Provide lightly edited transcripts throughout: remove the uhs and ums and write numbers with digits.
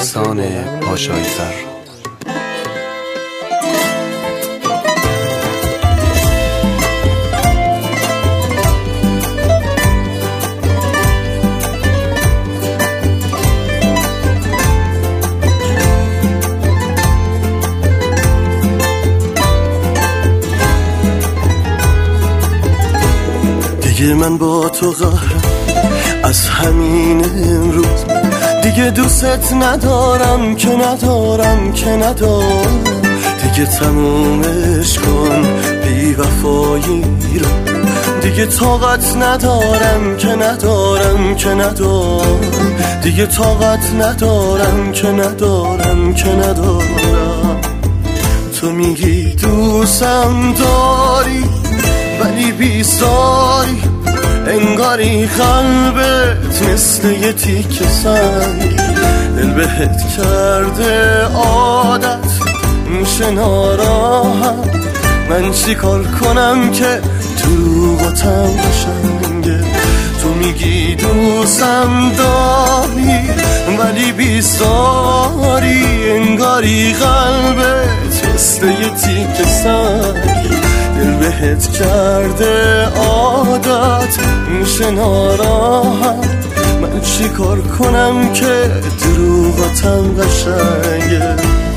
احسان پاشایی‌فر. دیگه من با تو قهرم از همین امروز، دیگه دوست ندارم که ندارم که ندارم، دیگه تمومش کن بی وفایی رو، دیگه طاقت ندارم که ندارم که ندارم، دیگه طاقت ندارم که ندارم که ندارم. تو میگی دوستم داری ولی بیزاری، انگاری قلبت مثل یه تیک سنگ، دل بهت کرده عادت میشه ناراحت، من چی کار کنم که دروغاتم قشنگه. تو میگی دوستم داری ولی بیزاری، انگاری قلبت مثل یه تیک سنگ، دل بهت کرده عادت میشه ناراحت، من چی کار کنم که دروغاتم قشنگه.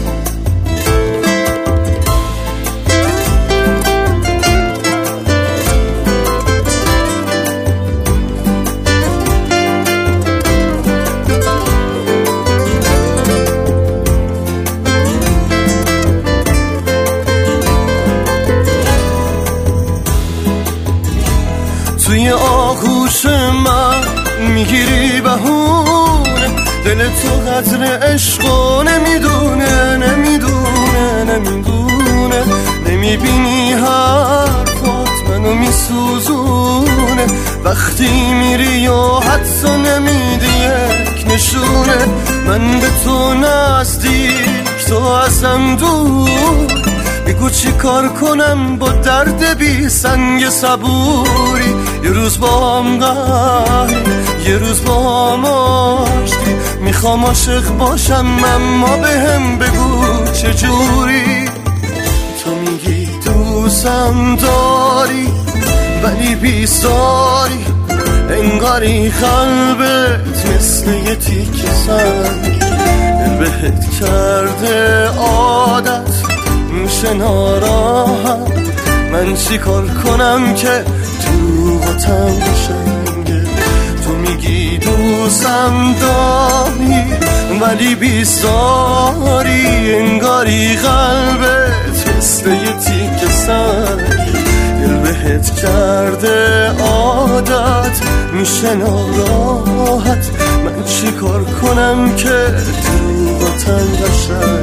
توی آغوش من میگیری بهونه، دل تو قدر عشقو نمیدونه نمیدونه نمیدونه، نمیبینی حرفات منو میسوزونه، وقتی میری و حدسو نمیدی یک نشونه، من به تو نزدیک تو ازم دور، بگو چی کار کنم با درد بی سنگ صبوری، یه روز با هم قهری یه روز با هم آشتی، میخوام عاشق باشم اما به هم بگو چجوری. تو میگی دوستم داری ولی بیزاری، انگاری قلبت مثل یه تیک سنگ، دل بهت کرده عادت میشه ناراحت، من چی کار کنم که دروغاتم قشنگه. تو میگی دوستم داری ولی بیزاری، انگاری قلبت مثل یه تیک سنگ، دل بهت کرده عادت میشه ناراحت، من چی کار کنم که دروغاتم قشنگه.